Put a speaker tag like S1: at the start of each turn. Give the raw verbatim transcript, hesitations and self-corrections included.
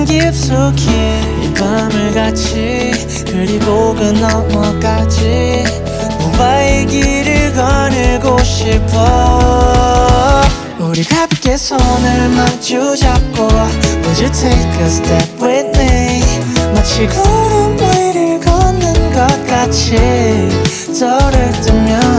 S1: 깊숙이 이 밤을 같이 그리고 그 너머까지 너와의 길을 거닐고 싶어. 우리 가볍게 손을 마주 잡고 Would you take a step with me? 마치 구름 위를 걷는 것 같이 떠오를 뜨면